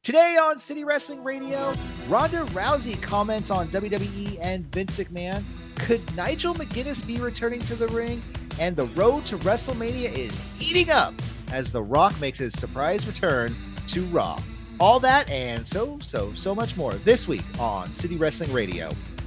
Today on City Wrestling Radio, Ronda Rousey comments on WWE and Vince McMahon. Could Nigel McGuinness be returning to the ring? And the road to WrestleMania is heating up as The Rock makes his surprise return to Raw. All that and so much more this week on City Wrestling Radio.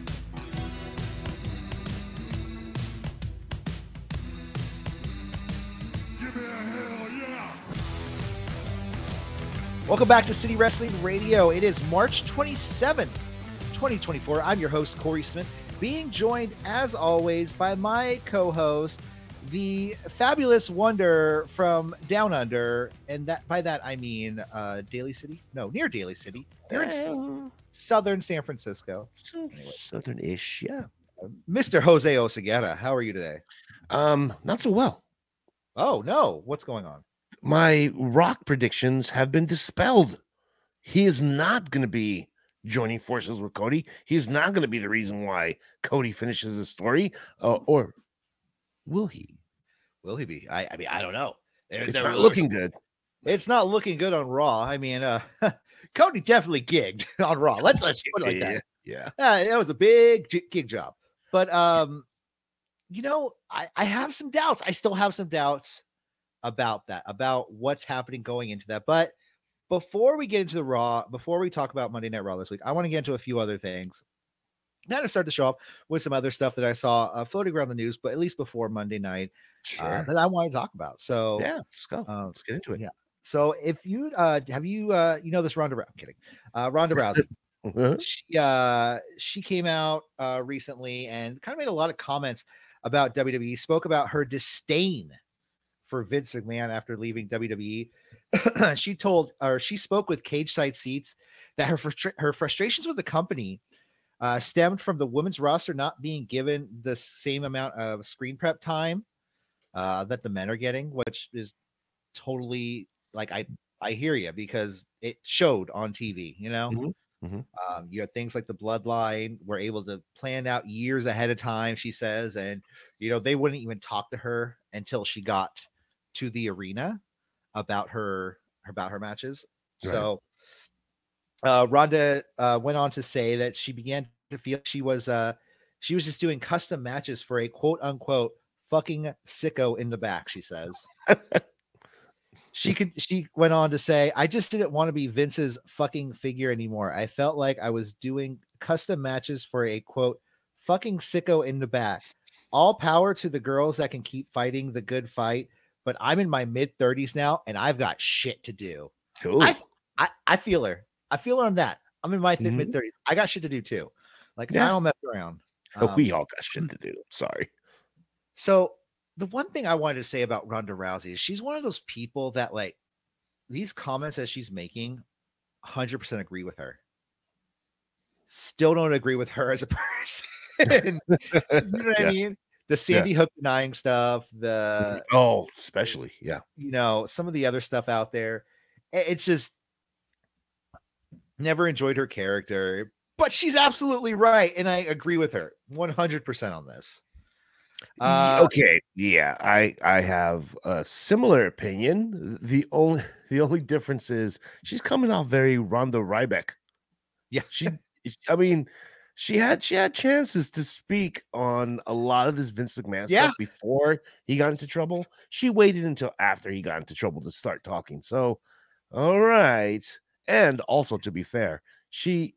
Welcome back to City Wrestling Radio. It is March 27th, 2024. I'm your host, Corey Smith, being joined, as always, by my co-host, the fabulous wonder from Down Under, and that by that I mean Daly City? No, near Daly City. They're in southern San Francisco. Anyway. Southern-ish, yeah. Mr. Jose Oseguera, how are you today? Not so well. Oh, no. What's going on? My Rock predictions have been dispelled. He is not going to be joining forces with Cody. He's not going to be the reason why Cody finishes the story. Or will he? Will he be? I mean, I don't know. It's not looking good. It's not looking good on Raw. I mean, Cody definitely gigged on Raw. Let's put it like that. Yeah. That was a big gig job. But you know, I have some doubts. I still have some doubts about that, about what's happening going into that. But before we get into the Raw, before we talk about Monday Night Raw this week, I want to get into a few other things. Now to start the show off with some other stuff that I saw floating around the news, but at least before Monday night, that I want to talk about. So yeah, let's go. Let's get into it. Yeah. So if you have you this Ronda Rousey? I'm kidding. Ronda Rousey. She came out recently and kind of made a lot of comments about WWE. Spoke about her disdain for Vince McMahon after leaving WWE. She spoke with Cage Side Seats that her frustrations with the company stemmed from the women's roster not being given the same amount of screen prep time that the men are getting, which is totally like, I hear you, because it showed on TV, you know. You have things like the Bloodline were able to plan out years ahead of time, she says, and they wouldn't even talk to her until she got to the arena about her matches. Right. So Ronda went on to say that she began to feel she was just doing custom matches for a quote unquote fucking sicko in the back, she says. She went on to say, I just didn't want to be Vince's fucking figure anymore. I felt like I was doing custom matches for a quote fucking sicko in the back. All power to the girls that can keep fighting the good fight, but I'm in my mid-30s now and I've got shit to do. Cool. I feel her. I feel her on that. I'm in my mid-30s. I got shit to do too. Like, I don't mess around. We all got shit to do. Sorry. So the one thing I wanted to say about Ronda Rousey is she's one of those people that, like, these comments that she's making, 100% agree with her. Still don't agree with her as a person. You know what I mean? The Sandy Hook denying stuff, especially, some of the other stuff out there. It's just never enjoyed her character, but she's absolutely right. And I agree with her 100% on this. Okay. Yeah, I have a similar opinion. The only difference is she's coming off very Ronda Ryback. Yeah. She had chances to speak on a lot of this Vince McMahon stuff before he got into trouble. She waited until after he got into trouble to start talking. So, all right. And also, to be fair, she,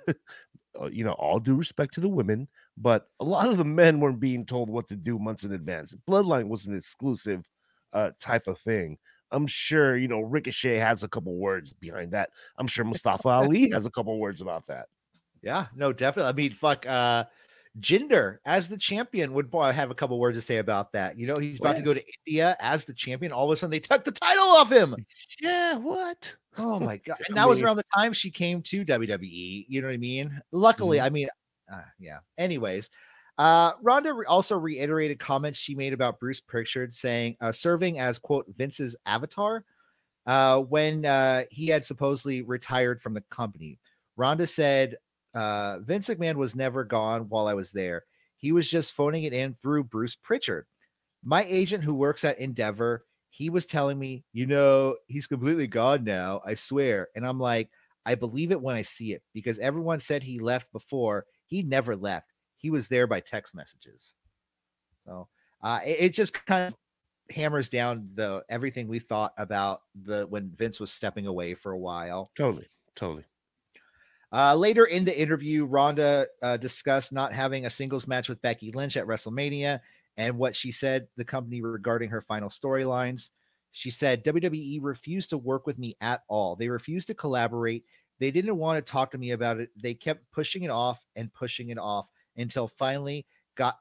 all due respect to the women, but a lot of the men weren't being told what to do months in advance. Bloodline was an exclusive type of thing. I'm sure, Ricochet has a couple words behind that. I'm sure Mustafa Ali has a couple words about that. Yeah, no, definitely. I mean, Jinder as the champion would have a couple words to say about that. He's about to go to India as the champion. All of a sudden, they took the title off him. Yeah, what? Oh my god! And that was around the time she came to WWE. You know what I mean? Luckily, yeah. Anyways, Ronda also reiterated comments she made about Bruce Pritchard, saying serving as quote Vince's avatar when he had supposedly retired from the company. Ronda said, Vince McMahon was never gone while I was there. He was just phoning it in through Bruce Pritchard. My agent who works at Endeavor, he was telling me, he's completely gone now, I swear. And I'm like, I believe it when I see it because everyone said he left before. He never left. He was there by text messages. So it just kind of hammers down everything we thought about when Vince was stepping away for a while. Totally. Later in the interview, Ronda discussed not having a singles match with Becky Lynch at WrestleMania and what she said the company regarding her final storylines. She said, WWE refused to work with me at all. They refused to collaborate. They didn't want to talk to me about it. They kept pushing it off until it finally got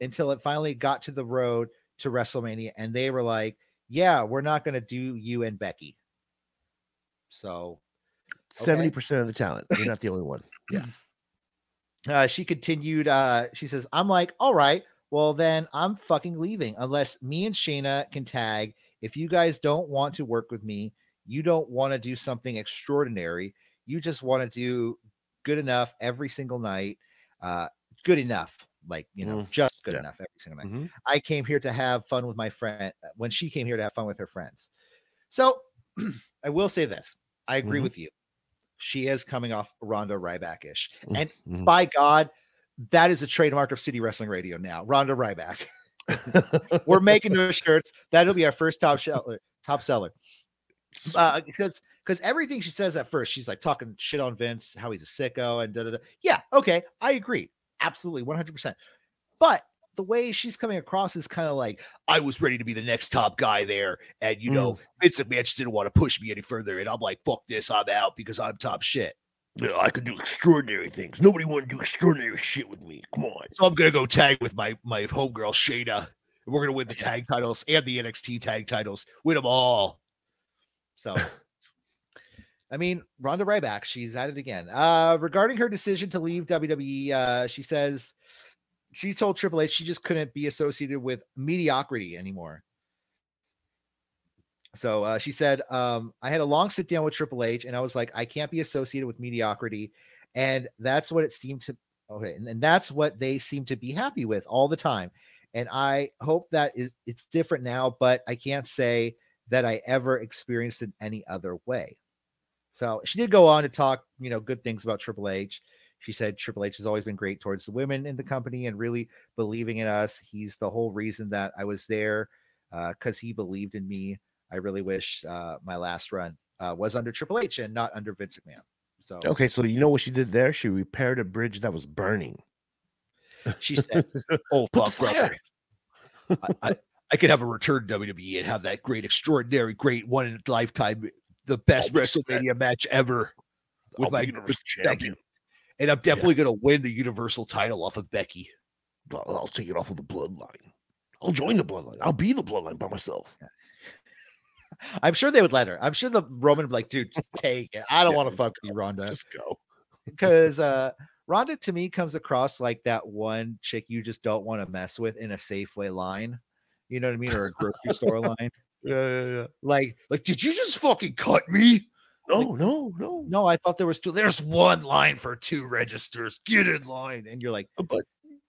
to the road to WrestleMania. And they were like, yeah, we're not going to do you and Becky. So 70% of the talent. You're not the only one. Yeah. She continued. She says, I'm like, all right, well, then I'm fucking leaving unless me and Shayna can tag. If you guys don't want to work with me, you don't want to do something extraordinary. You just want to do good enough every single night. Good enough, like, just good enough every single night. Mm-hmm. I came here to have fun with my friend when she came here to have fun with her friends. So I will say this. I agree with you. She is coming off Ronda Ryback-ish. And by God, that is a trademark of City Wrestling Radio now. Ronda Ryback. We're making those shirts. That'll be our first top seller. Because everything she says at first, she's like talking shit on Vince, how he's a sicko and da-da-da. Yeah, okay, I agree. Absolutely, 100%. But the way she's coming across is kind of like, I was ready to be the next top guy there. And, Vince McMahon just didn't want to push me any further. And I'm like, fuck this, I'm out because I'm top shit. Yeah, I could do extraordinary things. Nobody want to do extraordinary shit with me. Come on. So I'm going to go tag with my homegirl, Shayna. And we're going to win the tag titles and the NXT tag titles. Win them all. So, I mean, Ronda Ryback, she's at it again. Regarding her decision to leave WWE, she says she told Triple H she just couldn't be associated with mediocrity anymore. So she said, I had a long sit down with Triple H and I was like, I can't be associated with mediocrity. And that's what it seemed to. Okay. And that's what they seem to be happy with all the time. And I hope that it's different now, but I can't say that I ever experienced it any other way. So she did go on to talk, good things about Triple H. She said Triple H has always been great towards the women in the company and really believing in us. He's the whole reason that I was there because he believed in me. I really wish my last run was under Triple H and not under Vince McMahon. So okay, so you know what she did there? She repaired a bridge that was burning. She said, "Oh fuck, brother, I could have a return to WWE and have that great, extraordinary, great one in a lifetime, the best WrestleMania match ever with my champion, and I'm definitely going to win the Universal title off of Becky. I'll take it off of the Bloodline. I'll join the Bloodline. I'll be the Bloodline by myself." I'm sure they would let her. I'm sure the Roman would be like, dude, take it. I don't want to fuck you, Ronda. Just go. Because Ronda to me comes across like that one chick you just don't want to mess with in a Safeway line. You know what I mean? Or a grocery store line. Yeah. Like, did you just fucking cut me? No. I thought there was two. There's one line for two registers. Get in line. And you're like, but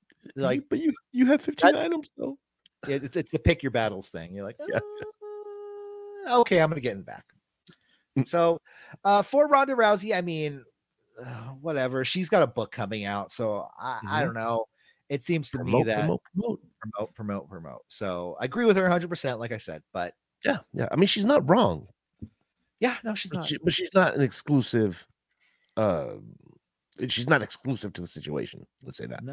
you have 15 items though. It's the pick your battles thing. You're like, okay, I'm gonna get in the back. So for Ronda Rousey, I mean, whatever. She's got a book coming out, so I don't know. It seems to me that promote. So I agree with her 100%, like I said. But yeah. I mean, she's not wrong. Yeah, no, she's not. But she's not an exclusive. She's not exclusive to the situation. Let's say that. No.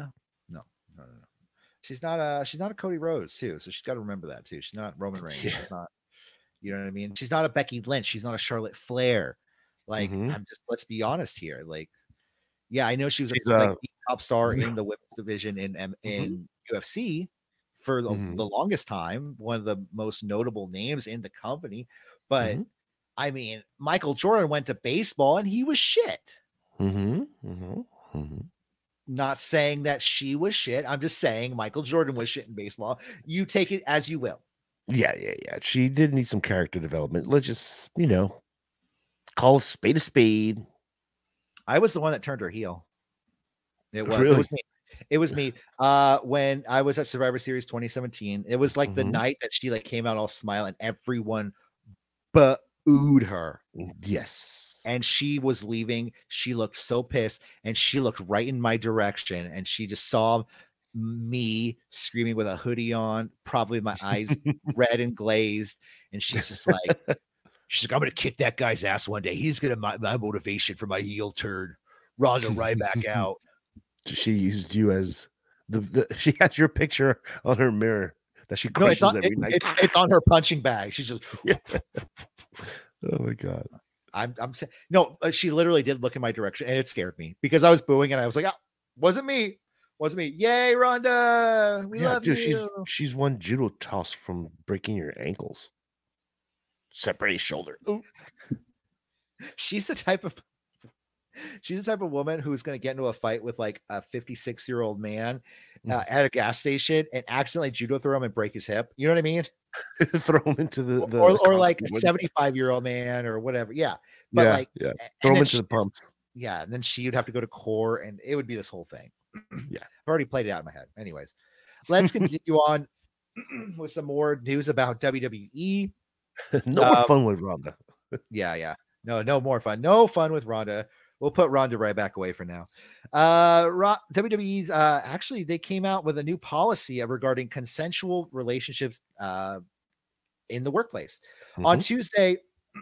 She's not a Cody Rhodes too, so she's got to remember that too. She's not Roman Reigns. Yeah. She's not. You know what I mean? She's not a Becky Lynch. She's not a Charlotte Flair. Like, let's be honest here. Like, yeah, I know she's a top star in the women's division in UFC for the longest time, one of the most notable names in the company. But I mean, Michael Jordan went to baseball and he was shit. Not saying that she was shit. I'm just saying Michael Jordan was shit in baseball. You take it as you will. Yeah. She did need some character development. Let's just, call a spade a spade. I was the one that turned her heel. It was. Really? It was me. When I was at Survivor Series 2017, it was like the night that she came out all smiling. Everyone oohed her. Yes. And she was leaving. She looked so pissed, and she looked right in my direction, and she just saw me screaming with a hoodie on, probably my eyes red and glazed, and she's just like, I'm gonna kick that guy's ass one day. He's gonna my motivation for my heel turn. Ronda Ryback out. She used you as she has your picture on her mirror that she crushes every night. It's on her punching bag. She's just oh my god. I'm saying no, she literally did look in my direction, and it scared me because I was booing, and I was like, oh, wasn't me. Yay, Ronda. We love you. She's one judo toss from breaking your ankles. Separate shoulder. Ooh. She's the type of woman who's going to get into a fight with like a 56-year-old man at a gas station and accidentally judo throw him and break his hip. You know what I mean? Throw him into the or like a 75-year-old man or whatever. Yeah. But throw him into the pumps. Yeah. And then she would have to go to court, and it would be this whole thing. Yeah. I've already played it out in my head. Anyways, let's continue on with some more news about WWE. No more fun with Ronda. Yeah. No more fun. No fun with Ronda. We'll put Ronda right back away for now. WWE actually, they came out with a new policy regarding consensual relationships in the workplace. On Tuesday,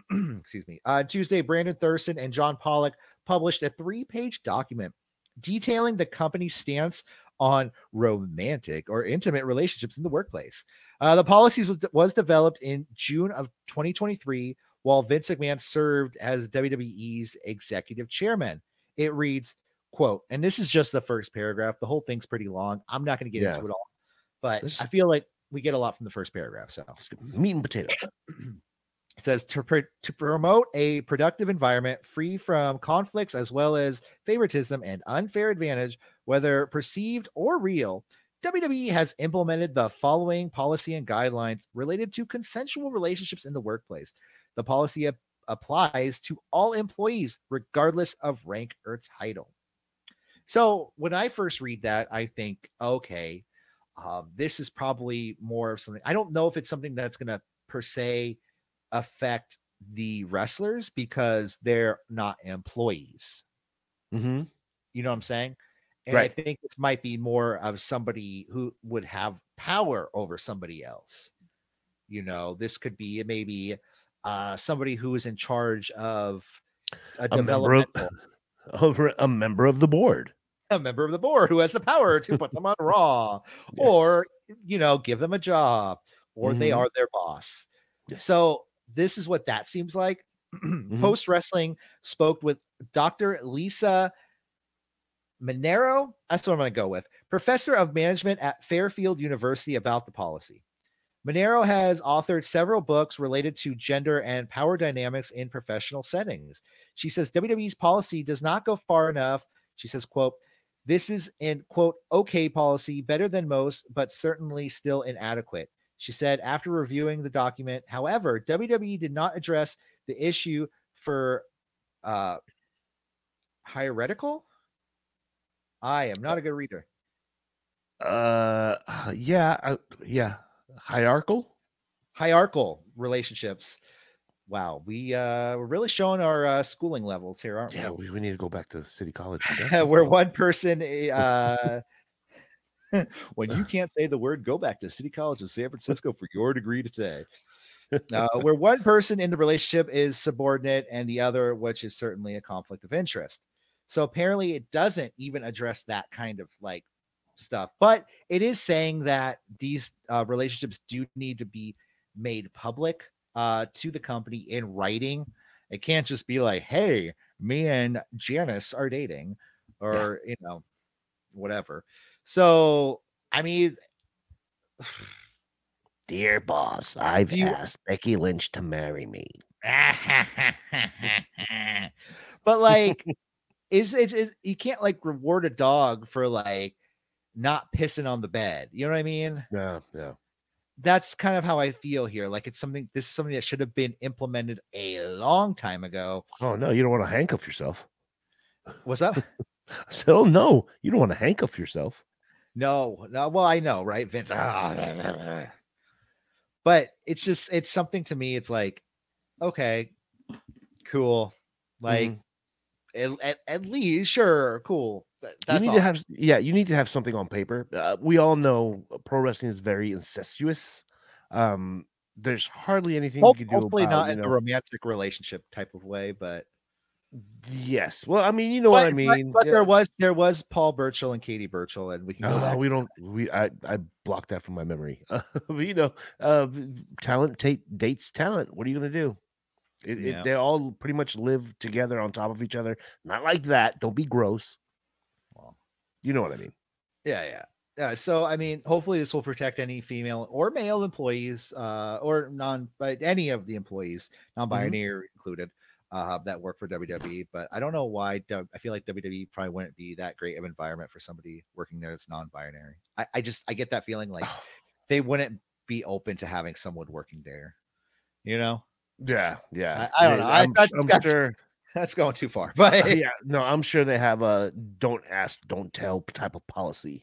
on Tuesday, Brandon Thurston and John Pollock published a 3-page document detailing the company's stance on romantic or intimate relationships in the workplace. The policies was developed in June of 2023 while Vince McMahon served as WWE's executive chairman. It reads, quote, and this is just the first paragraph. The whole thing's pretty long. I'm not going to get into it all, but I feel like we get a lot from the first paragraph. So meat and potatoes. It says to promote a productive environment free from conflicts as well as favoritism and unfair advantage, whether perceived or real, WWE has implemented the following policy and guidelines related to consensual relationships in the workplace. The policy applies to all employees, regardless of rank or title. So when I first read that, I think, okay, this is probably more of something. I don't know if it's something that's going to per se affect the wrestlers because they're not employees. Mm-hmm. You know what I'm saying? And right. I think this might be more of somebody who would have power over somebody else. You know, this could be maybe somebody who is in charge of a developmental over a member of the board. A member of the board who has the power to put them on Raw or, you know, give them a job or they are their boss. Yes. So this is what that seems like. Post Wrestling spoke with Dr. Lisa Monero. That's what I'm going to go with. Professor of Management at Fairfield University about the policy. Monero has authored several books related to gender and power dynamics in professional settings. She says WWE's policy does not go far enough. She says, quote, this is an, quote, okay policy, better than most, but certainly still inadequate. She said after reviewing the document, however, WWE did not address the issue for hierarchical. I am not a good reader. Hierarchical relationships. Wow, we're really showing our schooling levels here, aren't we? Yeah, we need to go back to city college. Where one person, when you can't say the word, go back to City College of San Francisco for your degree to say. Where one person in the relationship is subordinate and the other, which is certainly a conflict of interest. So apparently it doesn't even address that kind of like stuff, but it is saying that these relationships do need to be made public to the company in writing. It can't just be like, hey, me and Janice are dating or, you know, whatever. So, I mean, dear boss, I've asked Becky Lynch to marry me. But like, is you can't like reward a dog for like not pissing on the bed. You know what I mean? Yeah. That's kind of how I feel here. Like this is something that should have been implemented a long time ago. Oh no, you don't want to handcuff yourself. What's up? I said, oh no, you don't want to handcuff yourself. No. Well, I know, right, Vince? But it's something to me. It's like, okay, cool. Like at least, sure, cool. You need to have, you need to have something on paper. We all know pro wrestling is very incestuous. There's hardly anything you can do hopefully about, not in a romantic relationship type of way, but yes. Well, I mean, you know what I mean. But there was Paul Burchill and Katie Burchill, and we can go back. I blocked that from my memory. But, talent dates talent. What are you gonna do? They all pretty much live together on top of each other. Not like that. Don't be gross. Well, you know what I mean. Yeah. So I mean, hopefully this will protect any female or male employees, or but any of the employees, non-binary included, that work for WWE. But I don't know why. I feel like WWE probably wouldn't be that great of an environment for somebody working there that's non-binary. I get that feeling like they wouldn't be open to having someone working there. Yeah. I don't know. I'm sure that's going too far, but no, I'm sure they have a don't ask, don't tell type of policy.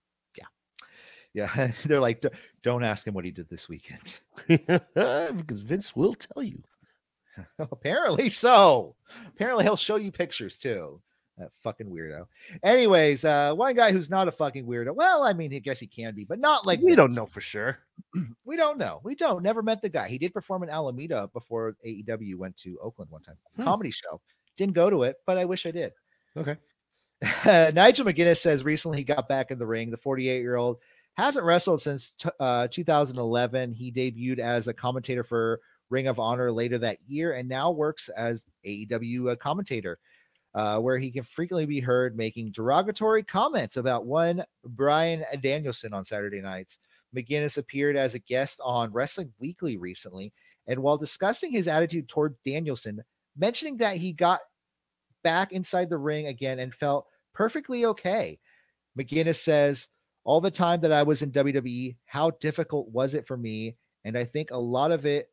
Yeah. They're like, don't ask him what he did this weekend. Because Vince will tell you. Apparently so. Apparently he'll show you pictures too. That fucking weirdo. Anyways, one guy who's not a fucking weirdo. Well, I mean, I guess he can be, but not like we don't know for sure. We don't know. We don't. Never met the guy. He did perform in Alameda before AEW went to Oakland one time. Comedy show. Didn't go to it, but I wish I did. Okay. Nigel McGuinness says recently he got back in the ring. The 48-year-old hasn't wrestled since 2011. He debuted as a commentator for Ring of Honor later that year and now works as AEW commentator, where he can frequently be heard making derogatory comments about one Bryan Danielson on Saturday nights. McGuinness appeared as a guest on Wrestling Weekly recently, and while discussing his attitude toward Danielson, mentioning that he got back inside the ring again and felt perfectly okay. McGuinness says, all the time that I was in WWE, how difficult was it for me? And I think a lot of the,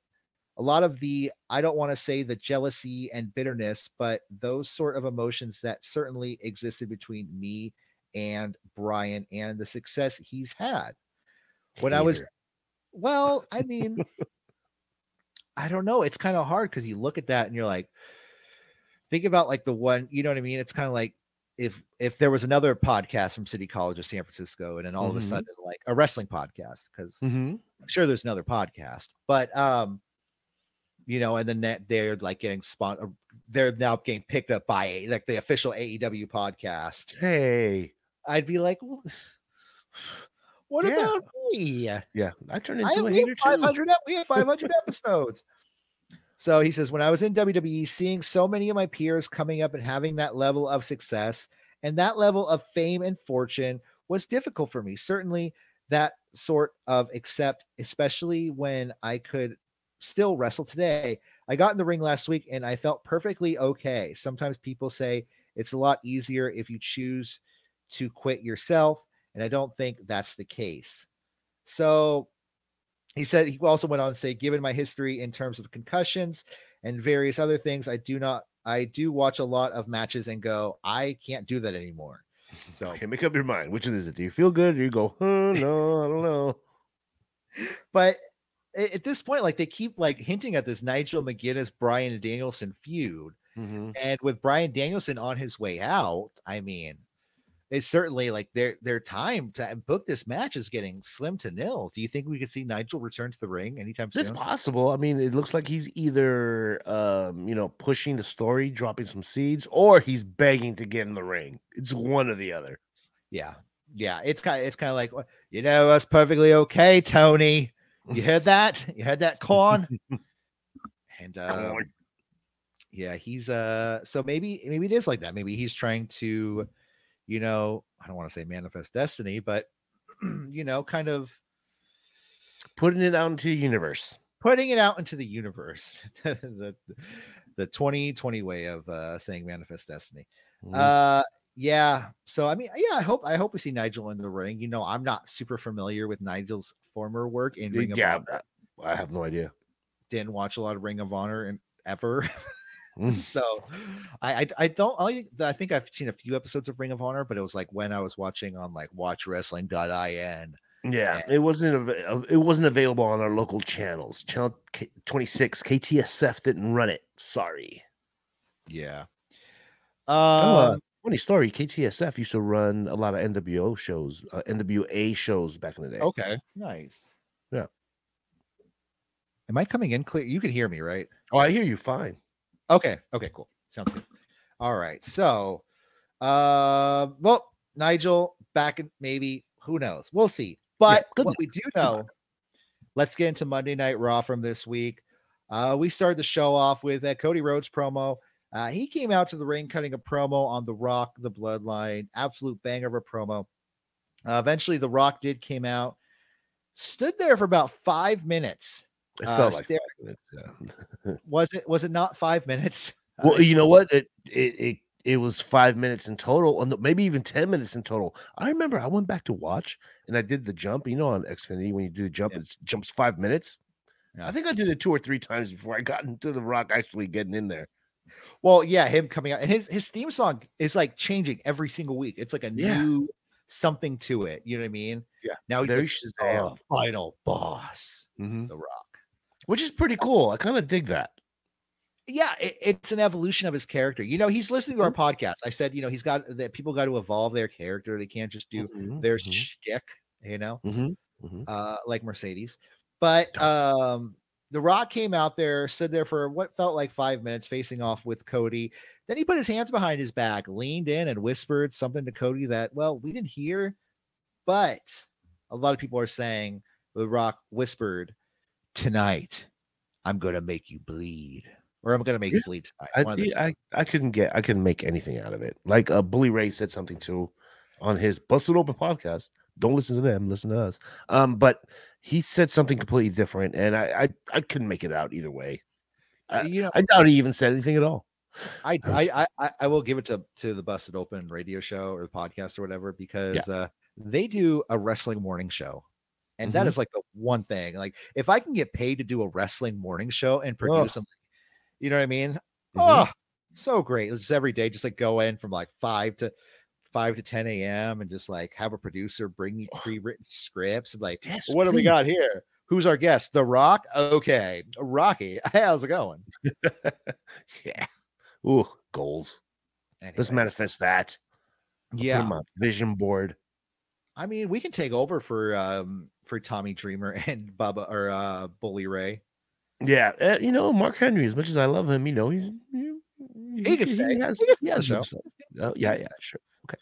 I don't want to say the jealousy and bitterness, but those sort of emotions that certainly existed between me and Bryan and the success he's had. When I was, well, I mean, I don't know. It's kind of hard because you look at that and you're like, think about like the one, you know what I mean? It's kind of like if there was another podcast from City College of San Francisco and then all of a sudden like a wrestling podcast, because I'm sure there's another podcast, but and then they're like getting they're now getting picked up by like the official AEW podcast. Hey, I'd be like, well, what about me? Yeah, I turned into a hater too. We have 500 episodes. So he says, when I was in WWE, seeing so many of my peers coming up and having that level of success and that level of fame and fortune was difficult for me. Certainly that sort of accept, especially when I could still wrestle today. I got in the ring last week and I felt perfectly okay. Sometimes people say it's a lot easier if you choose to quit yourself, and I don't think that's the case. So he said, he also went on to say, given my history in terms of concussions and various other things, I do watch a lot of matches and go, I can't do that anymore. So okay, make up your mind. Which is it? Do you feel good or you go, no, I don't know. But at this point, like they keep like hinting at this Nigel McGuinness, Bryan Danielson feud. And with Bryan Danielson on his way out, I mean, it's certainly like their time to book this match is getting slim to nil. Do you think we could see Nigel return to the ring anytime soon? It's possible. I mean, it looks like he's either pushing the story, dropping some seeds, or he's begging to get in the ring. It's one or the other. Yeah. It's kind of like, that's perfectly okay, Tony. You heard that? You heard that, Corn? And yeah, he's so maybe it is like that. Maybe he's trying to, I don't want to say manifest destiny, but kind of putting it out into the universe. Putting it out into the universe. the 2020 way of saying manifest destiny. Yeah. So I mean, yeah, I hope we see Nigel in the ring. I'm not super familiar with Nigel's former work in Ring of Honor. I have no idea. Didn't watch a lot of Ring of Honor ever. So I think I've seen a few episodes of Ring of Honor, but it was like when I was watching on like watchwrestling.in. Yeah, it wasn't available on our local channels. Channel 26 KTSF didn't run it. Sorry. Yeah. Funny story. KTSF used to run a lot of NWO shows, NWA shows back in the day. Okay, nice. Yeah. Am I coming in clear? You can hear me, right? Oh, I hear you fine. Okay, cool. Sounds good. All right. So, well, Nigel back in maybe, who knows? We'll see. But what we do know, let's get into Monday Night Raw from this week. We started the show off with a Cody Rhodes promo. He came out to the ring cutting a promo on The Rock, the Bloodline. Absolute banger of a promo. Eventually, The Rock came out, stood there for about 5 minutes. It felt like 5 minutes. Yeah. Was it not 5 minutes? Well, you know what? It was 5 minutes in total, and maybe even 10 minutes in total. I remember I went back to watch, and I did the jump. You know, on Xfinity, when you do the jump, it jumps 5 minutes. Yeah. I think I did it 2 or 3 times before I got into The Rock actually getting in there. Well, yeah, him coming out, and his theme song is like changing every single week. It's like a new something to it. You know what I mean? Yeah. Now he's the final boss, The Rock, which is pretty cool. I kind of dig that. Yeah, it's an evolution of his character. You know, he's listening to our podcast. I said, you know, he's got that people got to evolve their character. They can't just do their shtick, you know, like Mercedes. But The Rock came out there, stood there for what felt like 5 minutes, facing off with Cody. Then he put his hands behind his back, leaned in, and whispered something to Cody that, well, we didn't hear, but a lot of people are saying The Rock whispered, "Tonight, I'm gonna make you bleed." Or I'm gonna make you bleed tonight. I couldn't make anything out of it. Like Bully Ray said something too on his Busted Open podcast. Don't listen to them, listen to us. But he said something completely different, and I couldn't make it out either way. I doubt he even said anything at all. I will give it to the Busted Open radio show or the podcast or whatever, because they do a wrestling morning show. And that is like the one thing. Like, if I can get paid to do a wrestling morning show and produce them, you know what I mean? Oh, so great. It's just every day, just like go in from like 5 to 10 a.m. and just like have a producer bring you pre-written scripts and like, what do we got here? Who's our guest? The Rock? Okay. Rocky. How's it going? Yeah. Ooh, goals. Anyways. Let's manifest that. Yeah. Put him on vision board. I mean, we can take over for Tommy Dreamer and Bubba or Bully Ray. Yeah, you know, Mark Henry, as much as I love him, you know, he can stay. He has sure. Okay.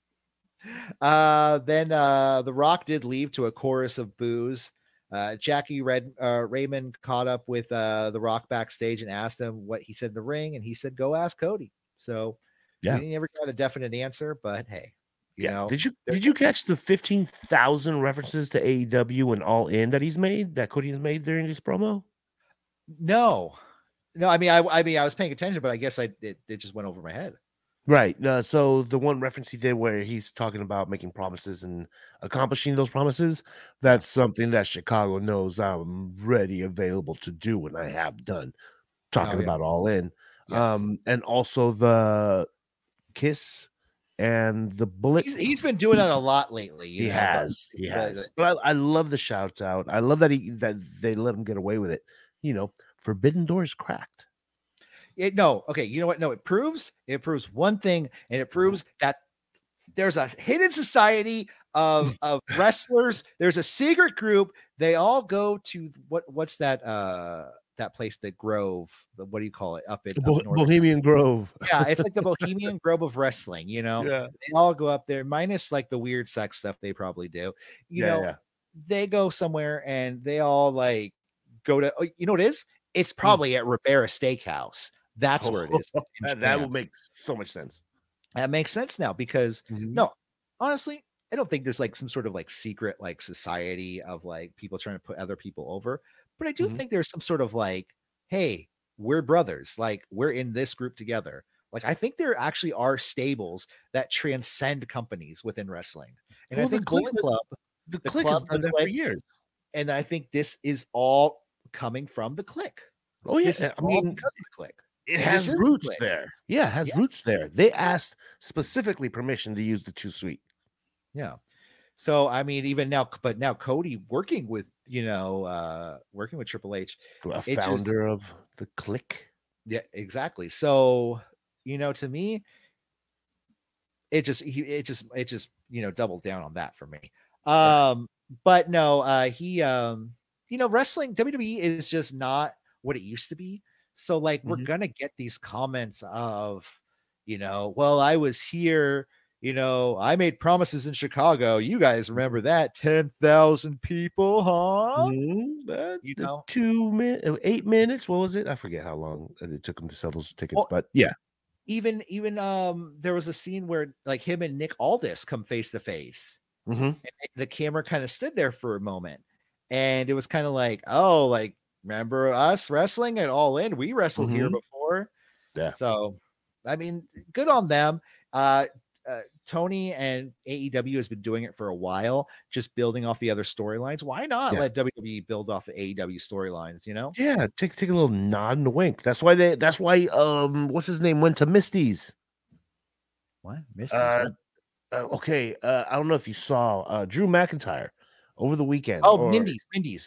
Then The Rock did leave to a chorus of boos. Jackie Raymond caught up with The Rock backstage and asked him what he said in the ring, and he said, "Go ask Cody." So we never got a definite answer, but hey, you know. Did you catch the 15,000 references to AEW and All In that Cody has made during this promo? No. I mean, I was paying attention, but I guess it just went over my head. Right. So the one reference he did where he's talking about making promises and accomplishing those promises, that's something that Chicago knows I'm ready, available to do, and I have done. Talking about All In. Yes. And also the kiss and the bullet. He's been doing that a lot lately. He has. But I love the shouts out. I love that they let him get away with it. You know, forbidden doors cracked. Okay. You know what? No, it proves one thing, and it proves that there's a hidden society of wrestlers. There's a secret group. They all go to what's that place, the Grove? What do you call it? Up in Bohemian Grove. Yeah, it's like the Bohemian Grove of wrestling. You know, they all go up there, minus like the weird sex stuff they probably do. You know, they go somewhere and they all like go to, you know what it is? It's probably at Rivera Steakhouse. That's where it is. That will make so much sense. That makes sense now, because no, honestly, I don't think there's like some sort of like secret like society of like people trying to put other people over, but I do think there's some sort of like, hey, we're brothers, like we're in this group together. Like, I think there actually are stables that transcend companies within wrestling, and I think Bullet Club, the Click has done that for years, and I think this is all coming from the Click. Oh yeah, I mean, because of the Click. It has roots there. Yeah, it has roots there. They asked specifically permission to use the Too Sweet. Yeah. So I mean, even now, but now Cody working with Triple H, a founder of the Click. Yeah, exactly. So to me, it just doubled down on that for me. But no, wrestling, WWE is just not what it used to be. So like we're gonna get these comments of, well, I was here, I made promises in Chicago. You guys remember that 10,000 people, huh? The 8 minutes. What was it? I forget how long it took them to sell those tickets, but yeah. Even there was a scene where like him and Nick Aldis come face to face. And the camera kind of stood there for a moment, and it was kind of like, oh, like, remember us wrestling at All In? We wrestled here before. Yeah. So, I mean, good on them. Tony and AEW has been doing it for a while, just building off the other storylines. Why not let WWE build off the AEW storylines? Yeah, take a little nod and a wink. That's why what's his name went to Misty's. What? Misty's? Okay, I don't know if you saw Drew McIntyre over the weekend. Oh, Mindy's.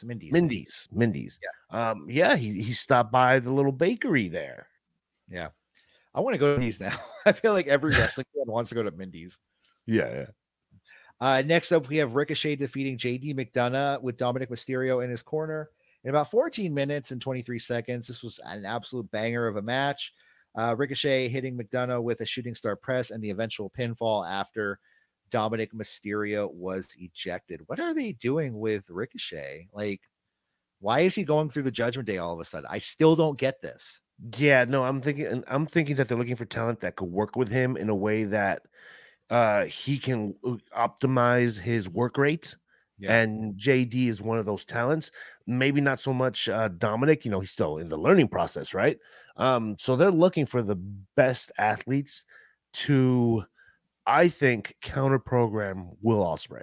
Yeah. He stopped by the little bakery there. Yeah. I want to go to Mindy's now. I feel like every wrestling fan wants to go to Mindy's. Yeah. Next up, we have Ricochet defeating JD McDonough with Dominic Mysterio in his corner in about 14 minutes and 23 seconds. This was an absolute banger of a match. Ricochet hitting McDonough with a shooting star press and the eventual pinfall after Dominic Mysterio was ejected. What are they doing with Ricochet? Like, why is he going through the Judgment Day all of a sudden? I still don't get this. Yeah, no, I'm thinking that they're looking for talent that could work with him in a way that he can optimize his work rate. Yeah. And JD is one of those talents. Maybe not so much Dominic, he's still in the learning process, right? So they're looking for the best athletes to, I think, counter program Will Ospreay.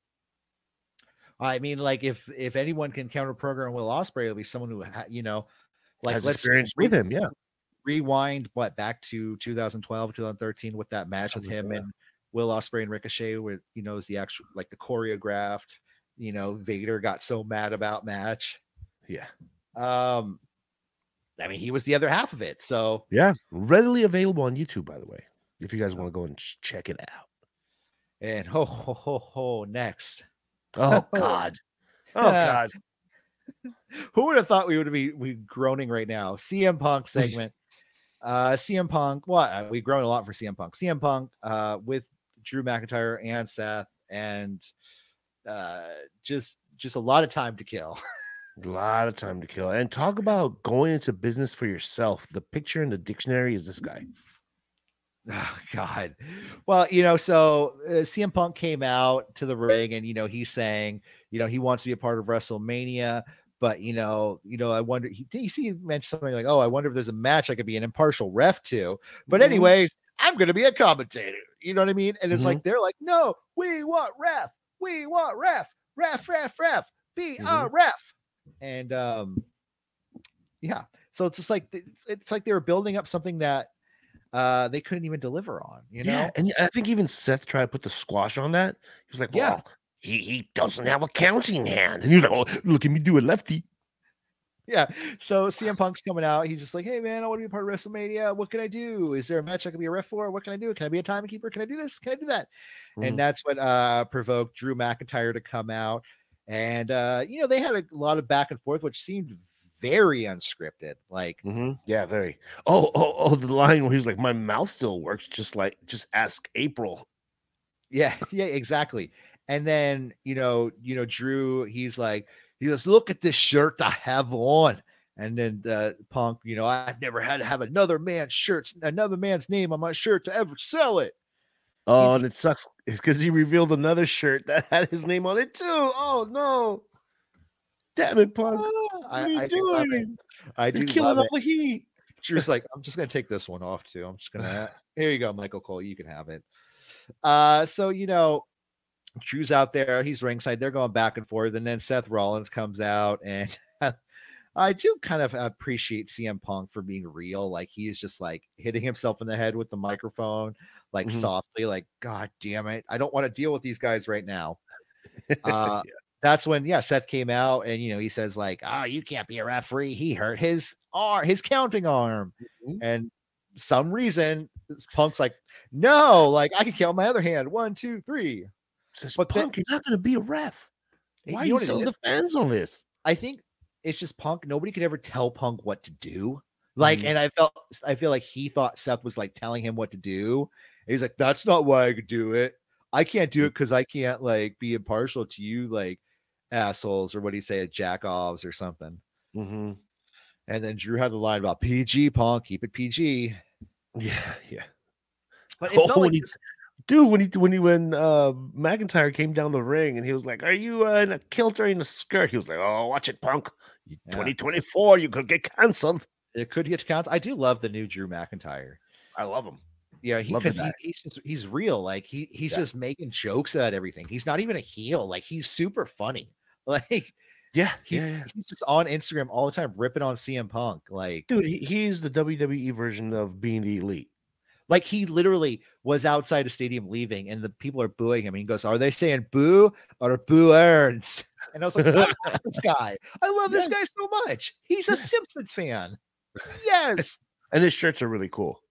I mean, like if anyone can counter program Will Ospreay, it'll be someone who like has experience with him. Yeah. Rewind back to 2012, 2013 with that match with him and Will Ospreay and Ricochet, where is the actual like the choreographed, Vader got so mad about match. Yeah. I mean, he was the other half of it. So yeah, readily available on YouTube, by the way, if you guys want to go and check it out. And next. Oh God. Oh God. Who would have thought we would be groaning right now? CM Punk segment. CM Punk. What? We've grown a lot for CM Punk. CM Punk with Drew McIntyre and Seth, and just a lot of time to kill. A lot of time to kill. And talk about going into business for yourself. The picture in the dictionary is this guy. Oh God. Well, so CM Punk came out to the ring and, he's saying, he wants to be a part of WrestleMania, but, I wonder, he mentioned something like, oh, I wonder if there's a match I could be an impartial ref to, but anyways, I'm going to be a commentator. You know what I mean? And it's like, they're like, no, we want ref, be a ref. And, yeah, so it's just like, it's like they were building up something that, they couldn't even deliver on, Yeah, and I think even Seth tried to put the squash on that. He was like, well, he doesn't have a counting hand. And he was like, oh, look at me do a lefty. Yeah. So CM Punk's coming out. He's just like, hey, man, I want to be a part of WrestleMania. What can I do? Is there a match I can be a ref for? What can I do? Can I be a timekeeper? Can I do this? Can I do that? And that's what provoked Drew McIntyre to come out. And, they had a lot of back and forth, which seemed very unscripted. Like, yeah, very. Oh, the line where he's like, my mouth still works. Just ask April. Yeah, exactly. And then, Drew, he goes, look at this shirt I have on. And then Punk, I've never had to have another man's name on my shirt to ever sell it. Oh, and it sucks because he revealed another shirt that had his name on it too. Oh no. Damn it, Punk. What are you doing? You're killing all the heat. Drew's like, I'm just going to take this one off too. I'm just going to, here you go, Michael Cole. You can have it. So, Drew's out there. He's ringside. They're going back and forth. And then Seth Rollins comes out. And I do kind of appreciate CM Punk for being real. Like, he's just like hitting himself in the head with the microphone, like softly, like, God damn it. I don't want to deal with these guys right now. That's when, Seth came out and, he says like, oh, you can't be a referee. He hurt his counting arm. And some reason, Punk's like, no, like I can count my other hand. 1, 2, 3. Says, but Punk, you're not going to be a ref. Why are you selling the fans on this? I think it's just Punk. Nobody could ever tell Punk what to do. Like, and I feel like he thought Seth was like telling him what to do. And he's like, that's not why I could do it. I can't do it because I can't like be impartial to you, like assholes, or what do you say, jack-offs or something. Mm-hmm. And then Drew had the line about PG, Punk, keep it PG. Yeah. But it felt like when McIntyre came down the ring and he was like, "Are you in a kilt or in a skirt?" He was like, "Oh, watch it, Punk. 2024, you could get canceled." It could get canceled. I do love the new Drew McIntyre. I love him. Yeah, he's real. Like he's just making jokes at everything. He's not even a heel. Like he's super funny. Like he's just on Instagram all the time ripping on CM Punk. Like, dude, he's the WWE version of being the Elite. Like he literally was outside a stadium leaving, and the people are booing him. And he goes, "Are they saying boo or boo earns?" And I was like, I love "This guy, I love this guy so much. He's a Simpsons fan." Yes, and his shirts are really cool.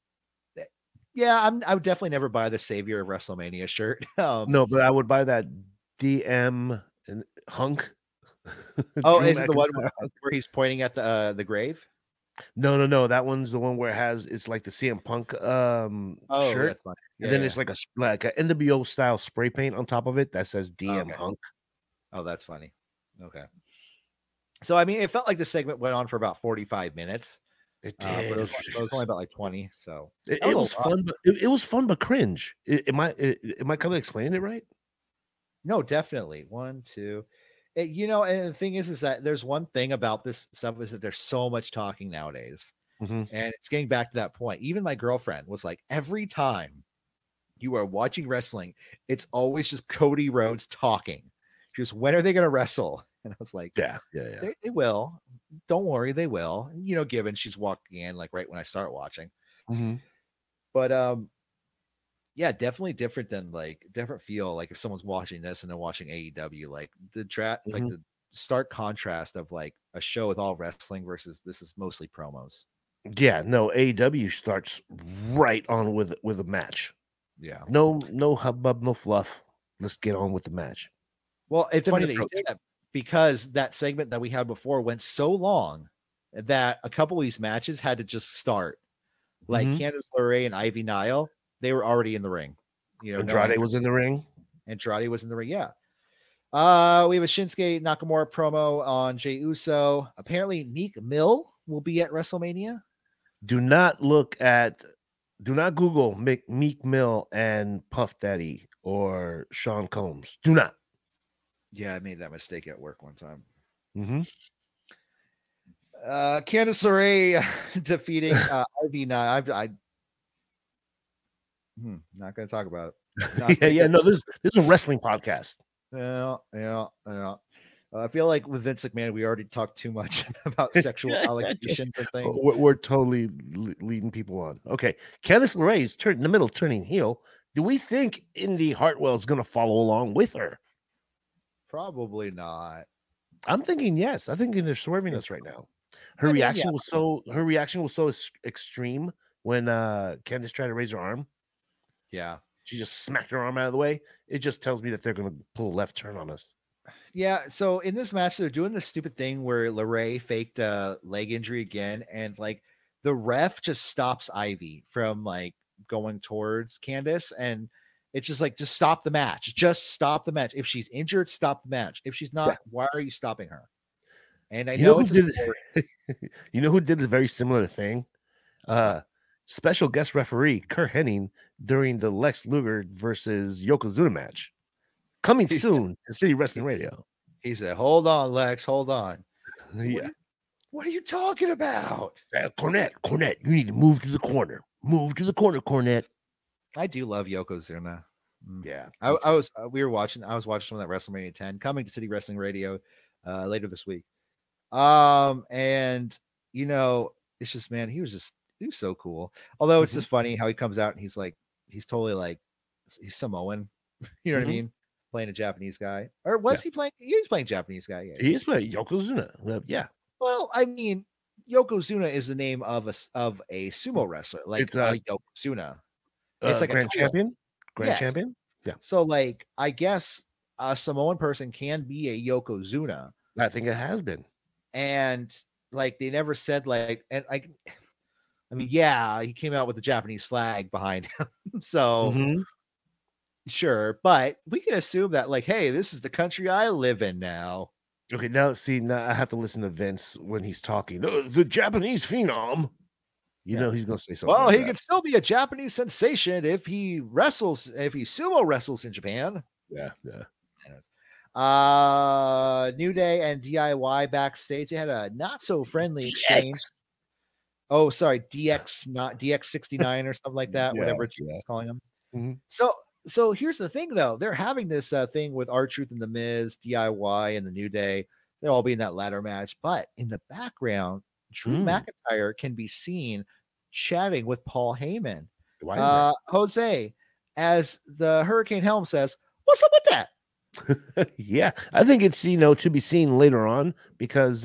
Yeah, I would definitely never buy the Savior of WrestleMania shirt. No, but I would buy that DM and Hunk. Oh, is it the one where he's pointing at the grave? No. That one's the one where it's like the CM Punk shirt. That's fine. And then it's like a NWO style spray paint on top of it that says DM Hunk. Oh, that's funny. Okay. So I mean, it felt like the segment went on for about 45 minutes. It did. But it was only about like 20. So it was fun, but it was fun but cringe. Am I kind of explaining it right? No, definitely. 1, 2. And the thing is that there's one thing about this stuff is that there's so much talking nowadays. Mm-hmm. And it's getting back to that point. Even my girlfriend was like, every time you are watching wrestling, it's always just Cody Rhodes talking. Just when are they going to wrestle? And I was like, yeah. They will. Don't worry, they will. Given she's walking in like right when I start watching. Mm-hmm. But yeah, definitely different than like different feel. Like if someone's watching this and they're watching AEW, like like the stark contrast of like a show with all wrestling versus this is mostly promos. Yeah, no, AEW starts right on with a match. Yeah, no hubbub, no fluff. Let's get on with the match. Well, it's funny that you say that because that segment that we had before went so long that a couple of these matches had to just start. Like Candice LeRae and Ivy Nile, they were already in the ring. Andrade was in the ring. Andrade was in the ring. Yeah. We have a Shinsuke Nakamura promo on Jey Uso. Apparently, Meek Mill will be at WrestleMania. Do not Google Meek Mill and Puff Daddy or Sean Combs. Do not. Yeah, I made that mistake at work one time. Mm-hmm. Candice LeRae defeating Ivy Nile. Not going to talk about it. Yeah. No, this is a wrestling podcast. Yeah. I feel like with Vince McMahon, we already talked too much about sexual allegations and things. We're totally leading people on. Okay, Candice LeRae's in the middle, turning heel. Do we think Indy Hartwell is going to follow along with her? Probably not. I'm thinking yes. I think they're swerving us right now. Her reaction was so extreme when Candice tried to raise her arm. Yeah, she just smacked her arm out of the way. It just tells me that they're going to pull a left turn on us. Yeah, so in this match, they're doing this stupid thing where LeRae faked a leg injury again, and like the ref just stops Ivy from like going towards Candice, and it's just like, just stop the match. Just stop the match. If she's injured, stop the match. If she's not, why are you stopping her? And I know it's you know who did a very similar thing? Special guest referee Kurt Hennig during the Lex Luger versus Yokozuna match. Coming soon to City Wrestling Radio. He said, "Hold on, Lex. Hold on." Yeah. What are you talking about? Cornette, you need to move to the corner. Move to the corner, Cornette. I do love Yokozuna. Yeah. I was watching some of that WrestleMania 10 coming to City Wrestling Radio later this week. And it's just, man, he was so cool. Although it's just funny how he comes out and he's totally like, he's Samoan. You know what I mean? Playing a Japanese guy. Or was he playing? He was playing Japanese guy. Yeah. He's playing Yokozuna. Yeah. Well, I mean, Yokozuna is the name of a sumo wrestler, like It's Yokozuna. It's like a Grand title. Champion. Grand Yes. Champion. Yeah. So like I guess a Samoan person can be a Yokozuna. I think it has been. And like they never said like, and I mean, yeah, he came out with the Japanese flag behind him. So sure, but we can assume that like, hey, this is the country I live in now. Okay, now I have to listen to Vince when he's talking. The Japanese phenom. You know he's gonna say something. Well, he could still be a Japanese sensation if he sumo wrestles in Japan. Yeah, yeah. New Day and DIY backstage. They had a not so friendly exchange. Oh, sorry, DX, not DX69 or something like that, whatever it's calling them. So here's the thing, though. They're having this thing with R-Truth and The Miz, DIY, and the New Day. They'll all be in that ladder match. But in the background, Drew McIntyre can be seen chatting with Paul Heyman. Jose, as the Hurricane Helm says, what's up with that? Yeah, I think it's, to be seen later on because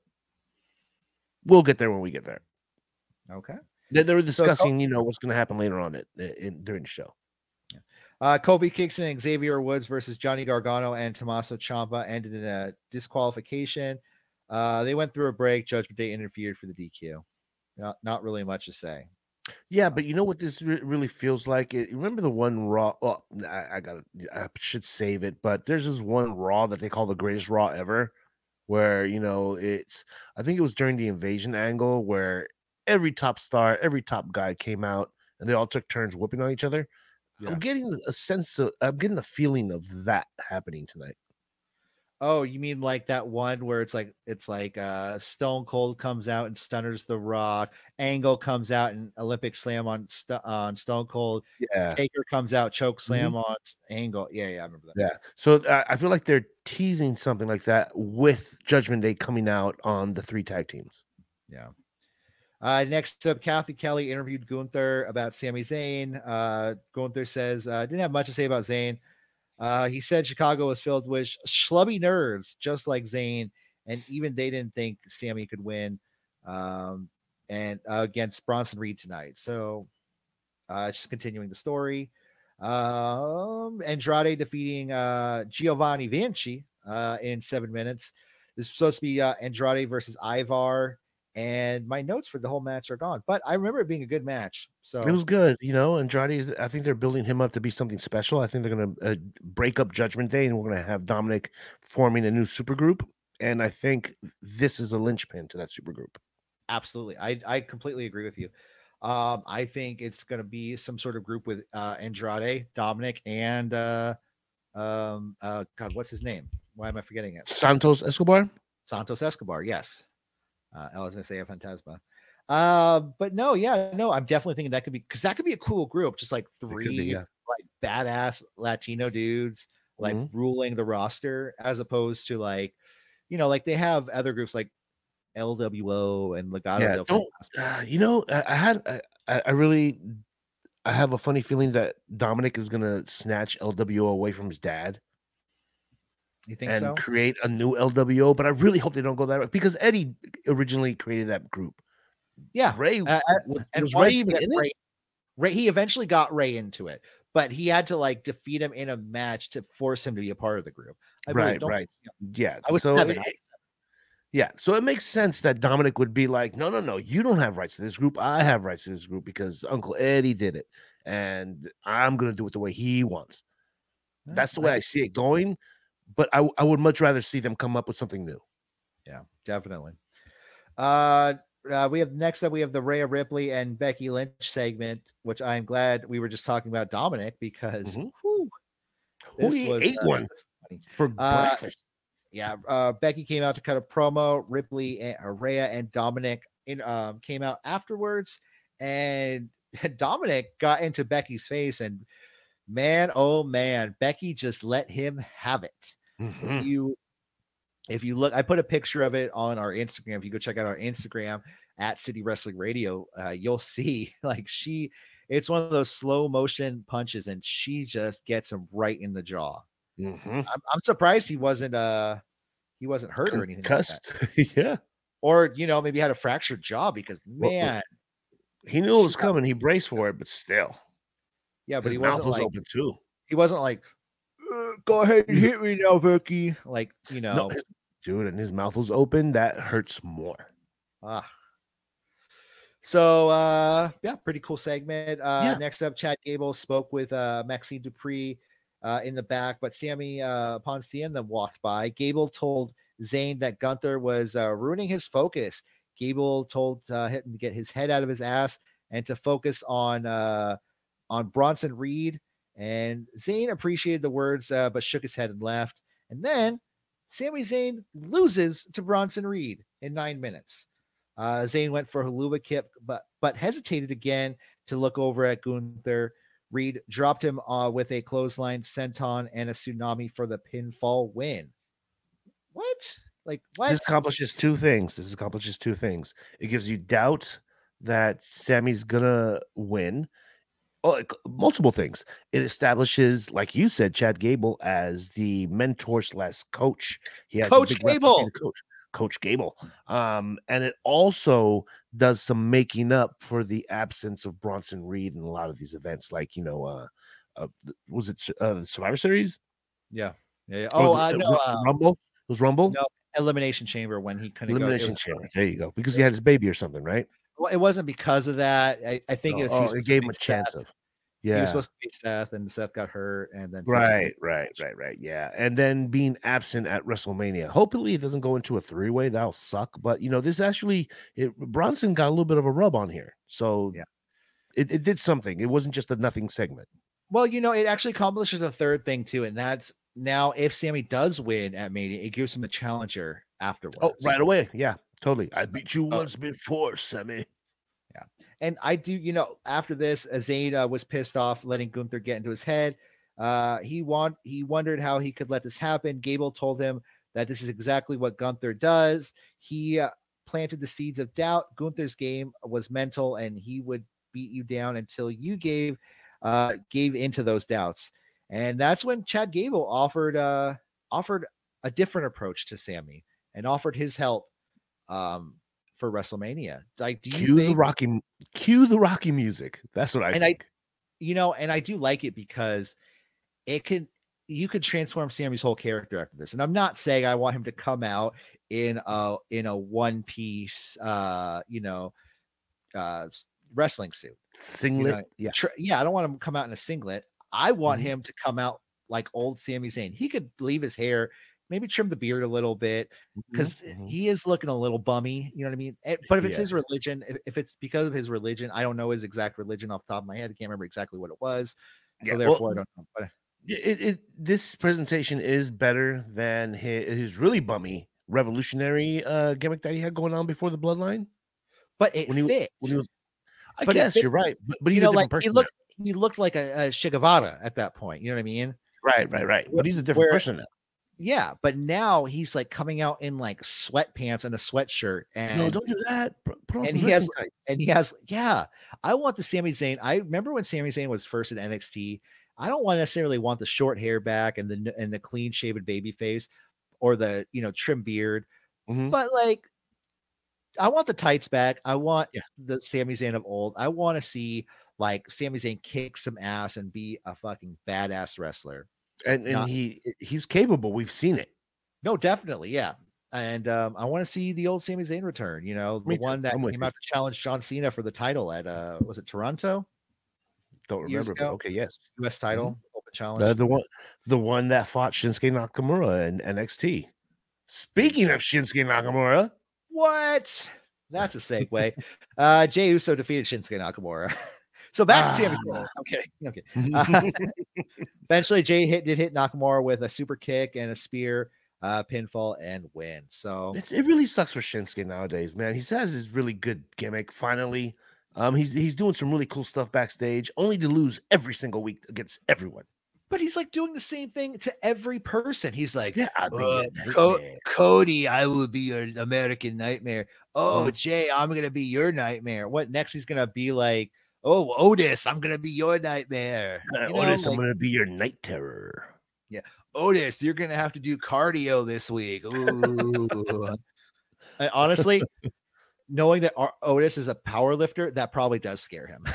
we'll get there when we get there. Okay. They were discussing, what's going to happen later on during the show. Kofi Kingston and Xavier Woods versus Johnny Gargano and Tommaso Ciampa ended in a disqualification. They went through a break. Judgment Day interfered for the DQ. Not really much to say. Yeah, but you know what this really feels like? Remember the one Raw? Oh, I should save it, but there's this one Raw that they call the greatest Raw ever, where I think it was during the invasion angle where every top star, every top guy came out and they all took turns whooping on each other. Yeah. I'm getting a feeling of that happening tonight. Oh, you mean like that one where it's like Stone Cold comes out and stunners The Rock, Angle comes out and Olympic slam on Stone Cold, Taker comes out, choke slam on Angle. Yeah, I remember that. Yeah, so I feel like they're teasing something like that with Judgment Day coming out on the 3 tag teams. Yeah. Next up, Kathy Kelly interviewed Gunther about Sami Zayn. Gunther says, didn't have much to say about Zayn. He said Chicago was filled with schlubby nerds, just like Zayn, and even they didn't think Sami could win and against Bronson Reed tonight. So just continuing the story. Andrade defeating Giovanni Vinci in 7 minutes. This is supposed to be Andrade versus Ivar. And my notes for the whole match are gone, but I remember it being a good match. So it was good. Andrade, I think they're building him up to be something special. I think they're going to break up Judgment Day, and we're going to have Dominic forming a new supergroup. And I think this is a linchpin to that supergroup. Absolutely. I completely agree with you. I think it's going to be some sort of group with Andrade, Dominic, and God, what's his name? Why am I forgetting it? Santos Escobar, yes. I was gonna say a Fantasma. But no, I'm definitely thinking that could be, because that could be a cool group, just like 3 like badass Latino dudes like ruling the roster, as opposed to like they have other groups like LWO and Legado. I have a funny feeling that Dominic is gonna snatch LWO away from his dad. You think so? And create a new LWO, but I really hope they don't go that way, because Eddie originally created that group. Yeah, Ray was Ray even in it? Ray, he eventually got Ray into it, but he had to like defeat him in a match to force him to be a part of the group. Right. Yeah. So it makes sense that Dominic would be like, no, you don't have rights to this group. I have rights to this group because Uncle Eddie did it, and I'm gonna do it the way he wants. That's the way I see it going. But I would much rather see them come up with something new. Yeah, definitely. We have the Rhea Ripley and Becky Lynch segment, which I'm glad we were just talking about Dominic, because this ate one for breakfast. Yeah, Becky came out to cut a promo. Ripley and Rhea and Dominic came out afterwards, and Dominic got into Becky's face, and man, oh man, Becky just let him have it. If you look, I put a picture of it on our Instagram. If you go check out our Instagram at City Wrestling Radio, you'll see like it's one of those slow motion punches, and she just gets him right in the jaw. I'm surprised he wasn't hurt or anything like that. Yeah. or maybe had a fractured jaw because man, he knew it was coming. He braced for it, but still, yeah, but his mouth was open too. He wasn't like, go ahead and hit me now, Vicky. Like, no, dude, and his mouth was open. That hurts more. So yeah, pretty cool segment. Next up, Chad Gable spoke with Maxine Dupree in the back, but Sammy upon seeing them walked by. Gable told Zayn that Gunther was ruining his focus. Gable told him to get his head out of his ass and to focus on Bronson Reed. And Zayn appreciated the words, but shook his head and left. And then Sami Zayn loses to Bronson Reed in 9 minutes. Zayn went for Helluva Kick, but hesitated again to look over at Gunther. Reed dropped him with a clothesline, senton, and a tsunami for the pinfall win. What? Like, what? This accomplishes two things. It gives you doubt that Sammy's gonna win. Oh, multiple things. It establishes, like you said, Chad Gable as the mentor / coach. He has Coach Gable. Coach Gable. And it also does some making up for the absence of Bronson Reed in a lot of these events, like was it Survivor Series? Yeah. Oh, no, Rumble. It was Rumble. No, Elimination Chamber when he couldn't Elimination Chamber. There you go. Because he had his baby or something, right? Well, it wasn't because of that. I think it was. It gave him a chance of. Yeah, he was supposed to be Seth, and Seth got hurt, and then right. Yeah, and then being absent at WrestleMania. Hopefully, it doesn't go into a 3-way. That'll suck. But this actually, Bronson got a little bit of a rub on here, so yeah, it did something. It wasn't just a nothing segment. Well, it actually accomplishes a third thing too, and that's now if Sammy does win at Mania, it gives him a challenger afterwards. Oh, right away, yeah, totally. I beat you once before, Sammy. Yeah. And I do, after this, Zayn was pissed off letting Gunther get into his head. He wondered how he could let this happen. Gable told him that this is exactly what Gunther does. He planted the seeds of doubt. Gunther's game was mental, and he would beat you down until you gave into those doubts. And that's when Chad Gable offered a different approach to Sammy and offered his help for WrestleMania. Like, do you think cue the Rocky music? That's what I think. And I do like it because you could transform Sammy's whole character after this. And I'm not saying I want him to come out in a one piece wrestling suit. Singlet. I don't want him to come out in a singlet. I want him to come out like old Sami Zayn. He could leave his hair, maybe trim the beard a little bit, because he is looking a little bummy. You know what I mean? But if it's his religion, if it's because of his religion, I don't know his exact religion off the top of my head. I can't remember exactly what it was. So therefore, I don't know. But this presentation is better than his really bummy revolutionary gimmick that he had going on before the Bloodline. But it fit. I guess you're right. But he's a different person. He looked like a Che Guevara at that point. You know what I mean? Right. But he's a different person now. Yeah, but now he's like coming out in like sweatpants and a sweatshirt. And no, don't do that. I want the Sami Zayn. I remember when Sami Zayn was first in NXT. I don't necessarily want the short hair back and the clean shaven baby face or the trim beard, but like I want the tights back. I want the Sami Zayn of old. I want to see like Sami Zayn kick some ass and be a fucking badass wrestler. And he's capable. We've seen it. No, definitely, yeah. And I want to see the old Sami Zayn return. The one that came out to challenge John Cena for the title at was it Toronto? Don't remember. But okay, yes, U.S. title open challenge. The one that fought Shinsuke Nakamura in NXT. Speaking of Shinsuke Nakamura, what? That's a segue. Jey Uso defeated Shinsuke Nakamura. So back to Sami Zayn. I'm kidding. Okay. Eventually, Jey did hit Nakamura with a super kick and a spear, pinfall, and win. So it really sucks for Shinsuke nowadays, man. He has his really good gimmick. Finally, he's doing some really cool stuff backstage, only to lose every single week against everyone. But he's like doing the same thing to every person. He's like, Cody, I will be your American nightmare. Oh, Jey, I'm gonna be your nightmare. What next? He's gonna be like, oh, Otis, I'm gonna be your nightmare. Otis, I'm gonna be your night terror. Yeah, Otis, you're gonna have to do cardio this week. Ooh. And honestly, knowing that Otis is a power lifter, that probably does scare him.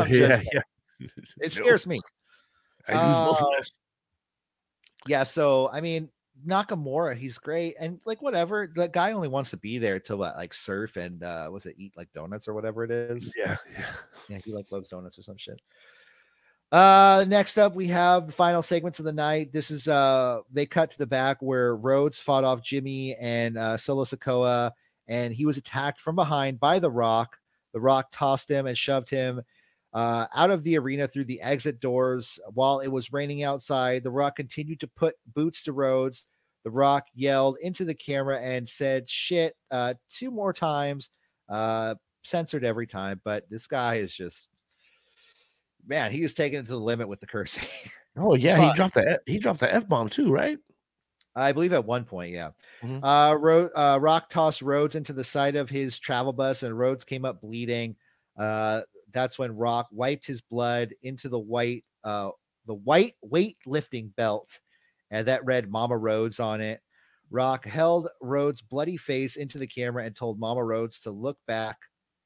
It scares me. I lose both of us. Yeah, so I mean, Nakamura, he's great, and like whatever. The guy only wants to be there to like surf and was it eat like donuts or whatever it is. Yeah. He like loves donuts or some shit. Next up, we have the final segments of the night. This is they cut to the back where Rhodes fought off Jimmy and Solo Sikoa, and he was attacked from behind by The Rock. The Rock tossed him and shoved him out of the arena through the exit doors. While it was raining outside, The Rock continued to put boots to Rhodes. The Rock yelled into the camera and said shit 2 more times, censored every time, but this guy is just, man, he was taking it to the limit with the cursing. Oh yeah, he dropped the F-bomb too, right? I believe at one point, yeah. Mm-hmm. Rock tossed Rhodes into the side of his travel bus, and Rhodes came up bleeding. That's when Rock wiped his blood into the white weightlifting belt, and that read Mama Rhodes on it. Rock held Rhodes' bloody face into the camera and told Mama Rhodes to look back.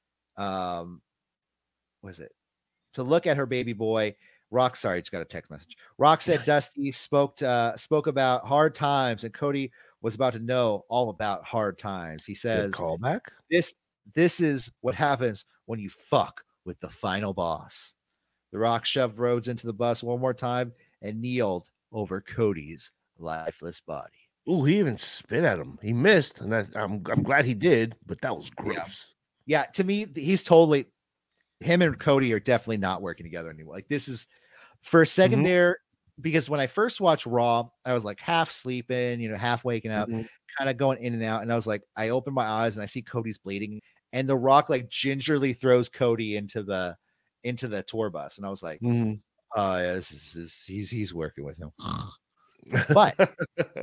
To look at her baby boy. Rock, sorry, just got a text message. Rock said Dusty spoke about hard times, and Cody was about to know all about hard times. He says, "Callback. This is what happens when you fuck with the final boss." The Rock shoved Rhodes into the bus one more time and kneeled over Cody's lifeless body. Oh, he even spit at him. He missed, and I'm glad he did, but that was gross. Yeah, to me, he's totally. Him and Cody are definitely not working together anymore. Like, this is for a second there, because when I first watched Raw, I was like half sleeping, half waking up, kind of going in and out. And I was like, I opened my eyes and I see Cody's bleeding, and The Rock like gingerly throws Cody into the tour bus. And I was like, oh yeah, he's working with him. But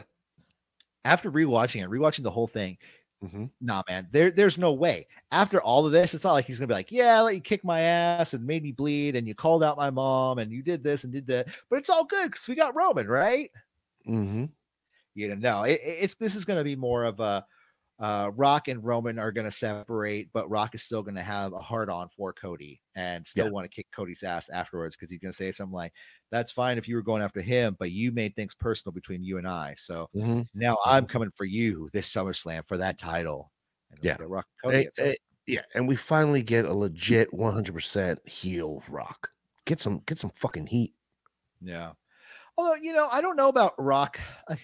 after rewatching the whole thing, nah, man, there's no way. After all of this, it's not like he's gonna be like, yeah, I let you kick my ass and made me bleed, and you called out my mom, and you did this and did that, but it's all good because we got Roman, right? No, this is gonna be more of a Rock and Roman are gonna separate, but Rock is still gonna have a hard on for Cody and still want to kick Cody's ass afterwards, because he's gonna say something like, that's fine if you were going after him, but you made things personal between you and I. So now I'm coming for you this SummerSlam for that title. And Rock Cody and we finally get a legit 100% heel Rock. Get some fucking heat. Yeah. Although, I don't know about Rock.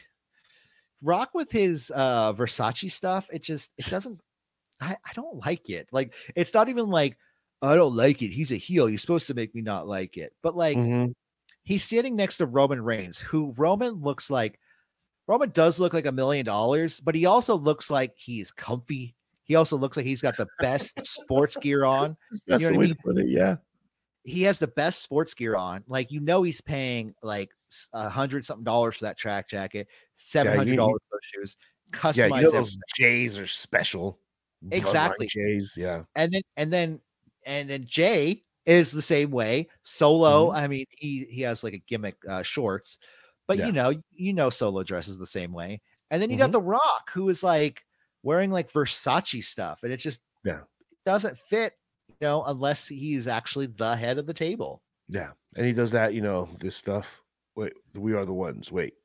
Rock with his Versace stuff, it doesn't, I don't like it. Like, it's not even like, I don't like it, he's a heel, he's supposed to make me not like it. But like, he's standing next to Roman Reigns, who Roman does look like $1 million, but he also looks like he's comfy. He also looks like he's got the best sports gear on. That's the way to put it. Yeah. He has the best sports gear on. Like, he's paying like $100-something for that track jacket, $700 for those shoes. Customize those J's are special. Exactly. J's, yeah. And then Jay is the same way. Solo, I mean, he has like a gimmick shorts, but Solo dresses the same way. And then you got The Rock, who is like wearing like Versace stuff, and it just doesn't fit, unless he's actually the head of the table. Yeah, and he does that, this stuff. Wait, we are the ones. Wait.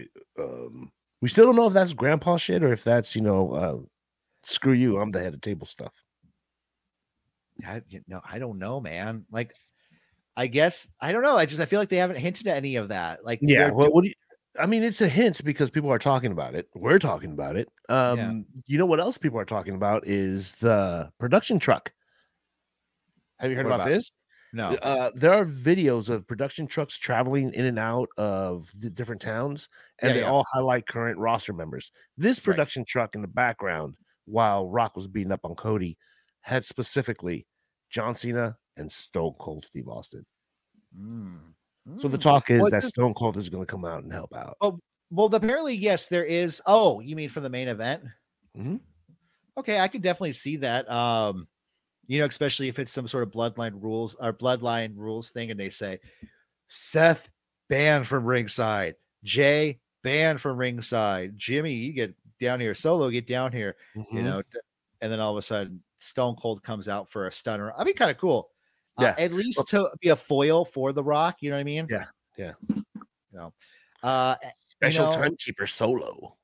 We still don't know if that's grandpa shit or if that's screw you, I'm the head of table stuff. I don't know, man. Like, I guess I don't know. I feel like they haven't hinted at any of that. Like, I mean, it's a hint because people are talking about it. We're talking about it. You know what else people are talking about is the production truck. Have you heard about this? No. There are videos of production trucks traveling in and out of the different towns, and they all highlight current roster members. This production truck in the background, while Rock was beating up on Cody, had specifically John Cena and Stone Cold Steve Austin. So the talk is that Stone Cold is going to come out and help out. Well, apparently, yes, there is. Oh, you mean for the main event? Okay, I could definitely see that. Especially if it's some sort of bloodline rules thing, and they say Seth banned from ringside, Jay banned from ringside, Jimmy, you get down here, Solo, get down here, Mm-hmm. you know, and then all of a sudden Stone Cold comes out for a stunner. I mean, kind of cool. Yeah. At least to be a foil for The Rock, you know what I mean? Yeah. Yeah. You know, special timekeeper Solo.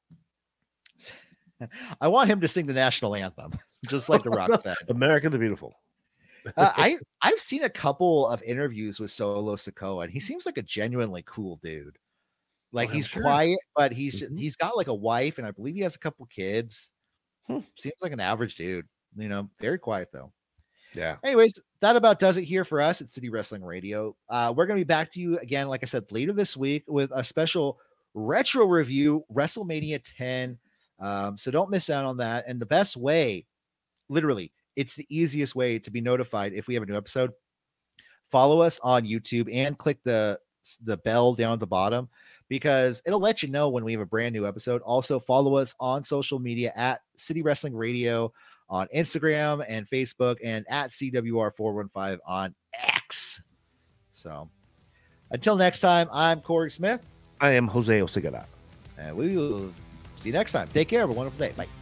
I want him to sing the national anthem, just like The Rock said. America the Beautiful. I've seen a couple of interviews with Solo Sikoa, and he seems like a genuinely cool dude. Like he's quiet, but he's got like a wife, and I believe he has a couple kids. Seems like an average dude, you know, very quiet though. Yeah. Anyways, that about does it here for us at City Wrestling Radio. We're gonna be back to you again, like I said, later this week with a special retro review, WrestleMania 10. So don't miss out on that. And the best way, literally, it's the easiest way to be notified if we have a new episode. Follow us on YouTube and click the bell down at the bottom, because it'll let you know when we have a brand new episode. Also, follow us on social media at City Wrestling Radio on Instagram and Facebook, and at CWR415 on X. So until next time, I'm Corey Smith. I am Jose Osigara. And we will see you next time. Take care. Have a wonderful day. Bye.